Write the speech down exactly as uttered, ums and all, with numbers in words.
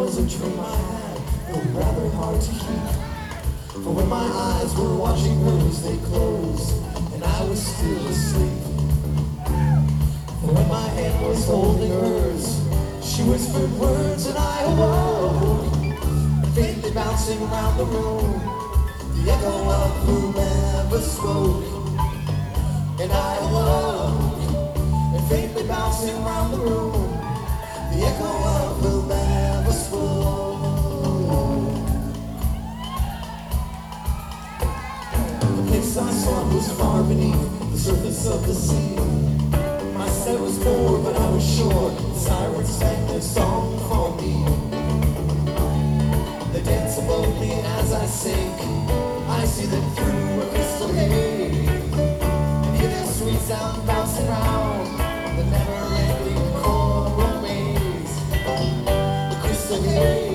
was a dream I had, though rather hard to keep. For when my eyes were watching hers, they closed, and I was still asleep. For when my hand was holding hers, she whispered words and I awoke, faintly bouncing around the room, the echo of who never spoke. And I awoke, and faintly bouncing around the room, the echo of who never spoke. The place I saw was far beneath the surface of the sea. My sight was poor, but I was sure the sirens sang their song for me. They dance above me as I sink. I see them through a crystal haze, and hear their sweet sound bouncing round the never-ending choral maze. The crystal haze.